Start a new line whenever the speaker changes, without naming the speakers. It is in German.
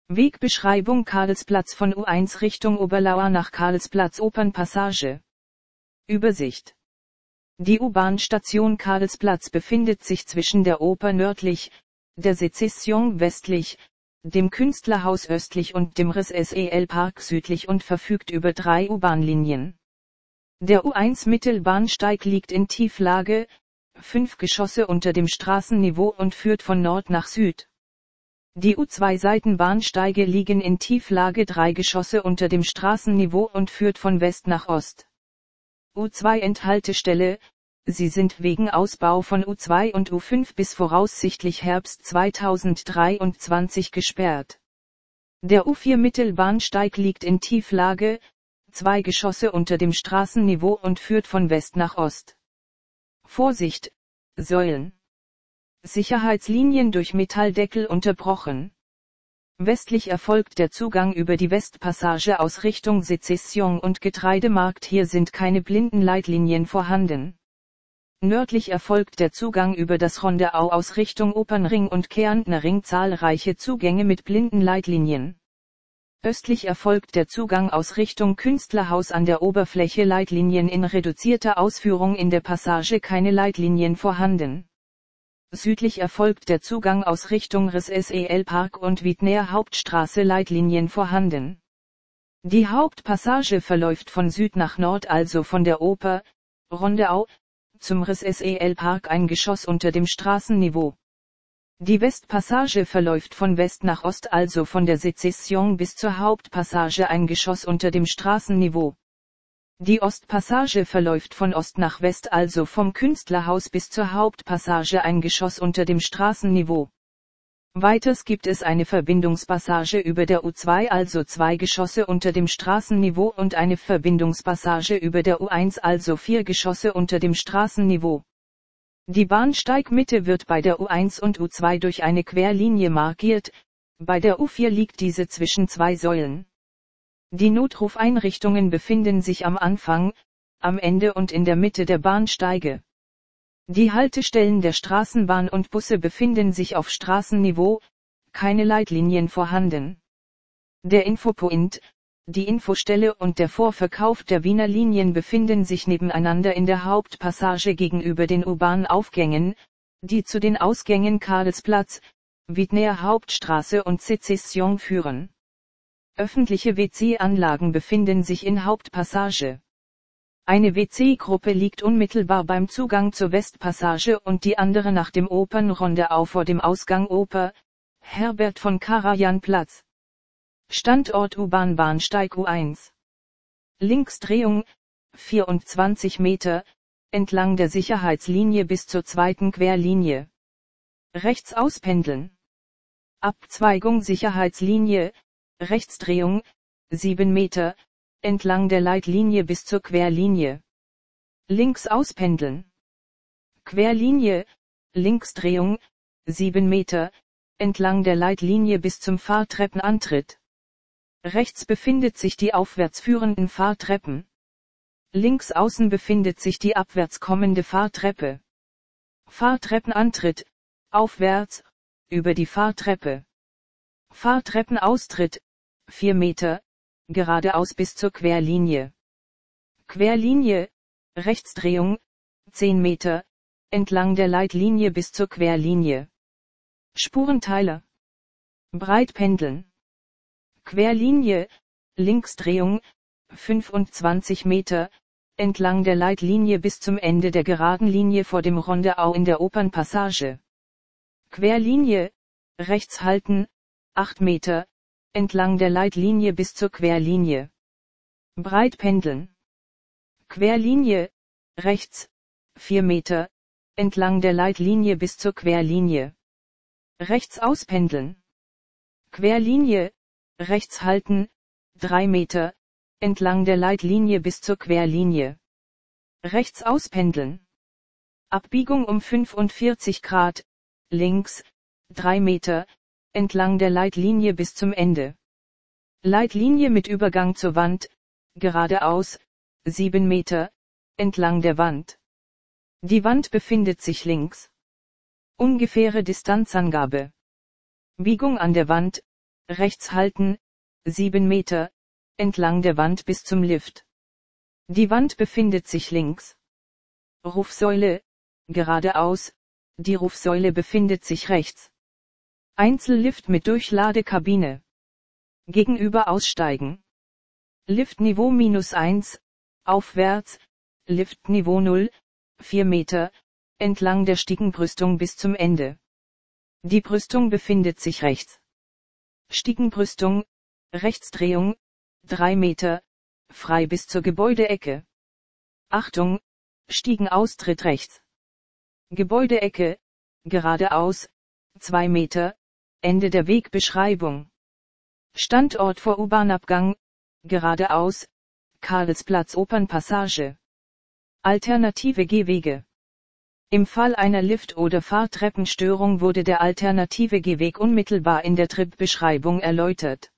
Wegbeschreibung Karlsplatz von U1 Richtung Oberlauer nach Karlsplatz Opernpassage. Übersicht. Die U-Bahn-Station Karlsplatz befindet sich zwischen der Oper nördlich, der Sezession westlich, dem Künstlerhaus östlich und dem Ris-Sel-Park südlich und verfügt über 3 U-Bahn-Linien. Der U1 Mittelbahnsteig liegt in Tieflage, 5 Geschosse unter dem Straßenniveau und führt von Nord nach Süd. Die U2 Seitenbahnsteige liegen in Tieflage 3 Geschosse unter dem Straßenniveau und führt von West nach Ost. U2 Endhaltestelle, sie sind wegen Ausbau von U2 und U5 bis voraussichtlich Herbst 2023 gesperrt. Der U4 Mittelbahnsteig liegt in Tieflage, 2 Geschosse unter dem Straßenniveau und führt von West nach Ost. Vorsicht, Säulen. Sicherheitslinien durch Metalldeckel unterbrochen. Westlich erfolgt der Zugang über die Westpassage aus Richtung Sezession und Getreidemarkt, hier sind keine Blindenleitlinien vorhanden. Nördlich erfolgt der Zugang über das Rondeau aus Richtung Opernring und Kärntner Ring, zahlreiche Zugänge mit Blindenleitlinien. Östlich erfolgt der Zugang aus Richtung Künstlerhaus an der Oberfläche, Leitlinien in reduzierter Ausführung, in der Passage keine Leitlinien vorhanden. Südlich erfolgt der Zugang aus Richtung Ris-Sel-Park und Wiedner Hauptstraße, Leitlinien vorhanden. Die Hauptpassage verläuft von Süd nach Nord, also von der Oper, Rondeau, zum Ris-Sel-Park, ein Geschoss unter dem Straßenniveau. Die Westpassage verläuft von West nach Ost, also von der Sezession bis zur Hauptpassage, ein Geschoss unter dem Straßenniveau. Die Ostpassage verläuft von Ost nach West, also vom Künstlerhaus bis zur Hauptpassage, ein Geschoss unter dem Straßenniveau. Weiters gibt es eine Verbindungspassage über der U2, also 2 Geschosse unter dem Straßenniveau, und eine Verbindungspassage über der U1, also 4 Geschosse unter dem Straßenniveau. Die Bahnsteigmitte wird bei der U1 und U2 durch eine Querlinie markiert, bei der U4 liegt diese zwischen 2 Säulen. Die Notrufeinrichtungen befinden sich am Anfang, am Ende und in der Mitte der Bahnsteige. Die Haltestellen der Straßenbahn und Busse befinden sich auf Straßenniveau, keine Leitlinien vorhanden. Der Infopoint, die Infostelle und der Vorverkauf der Wiener Linien befinden sich nebeneinander in der Hauptpassage gegenüber den U-Bahn-Aufgängen, die zu den Ausgängen Karlsplatz, Wiedner Hauptstraße und Sezession führen. Öffentliche WC-Anlagen befinden sich in Hauptpassage. Eine WC-Gruppe liegt unmittelbar beim Zugang zur Westpassage und die andere nach dem Opernrondeau vor dem Ausgang Oper, Herbert von Karajan-Platz. Standort U-Bahn-Bahnsteig U1. Linksdrehung, 24 Meter, entlang der Sicherheitslinie bis zur 2. Querlinie. Rechts auspendeln. Abzweigung Sicherheitslinie, Rechtsdrehung, 7 Meter, entlang der Leitlinie bis zur Querlinie. Links auspendeln. Querlinie, Linksdrehung, 7 Meter, entlang der Leitlinie bis zum Fahrtreppenantritt. Rechts befindet sich die aufwärts führenden Fahrtreppen. Links außen befindet sich die abwärts kommende Fahrtreppe. Fahrtreppenantritt, aufwärts, über die Fahrtreppe. Fahrtreppenaustritt, 4 Meter, geradeaus bis zur Querlinie. Querlinie, Rechtsdrehung, 10 Meter, entlang der Leitlinie bis zur Querlinie. Spurenteiler. Breitpendeln. Querlinie, Linksdrehung, 25 Meter, entlang der Leitlinie bis zum Ende der geraden Linie vor dem Rondeau in der Opernpassage. Querlinie, rechts halten, 8 Meter, entlang der Leitlinie bis zur Querlinie. Breitpendeln. Querlinie, rechts, 4 Meter, entlang der Leitlinie bis zur Querlinie. Rechts auspendeln. Querlinie, rechts halten, 3 Meter, entlang der Leitlinie bis zur Querlinie. Rechts auspendeln. Abbiegung um 45 Grad, links, 3 Meter, entlang der Leitlinie bis zum Ende. Leitlinie mit Übergang zur Wand, geradeaus, 7 Meter, entlang der Wand. Die Wand befindet sich links. Ungefähre Distanzangabe. Biegung an der Wand, rechts halten, 7 Meter, entlang der Wand bis zum Lift. Die Wand befindet sich links. Rufsäule, geradeaus, die Rufsäule befindet sich rechts. Einzellift mit Durchladekabine. Gegenüber aussteigen. Liftniveau -1, aufwärts, Liftniveau 0, 4 Meter, entlang der Stiegenbrüstung bis zum Ende. Die Brüstung befindet sich rechts. Stiegenbrüstung, Rechtsdrehung, 3 Meter, frei bis zur Gebäudeecke. Achtung, Stiegenaustritt rechts. Gebäudeecke, geradeaus, 2 Meter, Ende der Wegbeschreibung. Standort vor U-Bahn-Abgang, geradeaus, Karlsplatz Opernpassage. Alternative Gehwege. Im Fall einer Lift- oder Fahrtreppenstörung wurde der alternative Gehweg unmittelbar in der Trip-Beschreibung erläutert.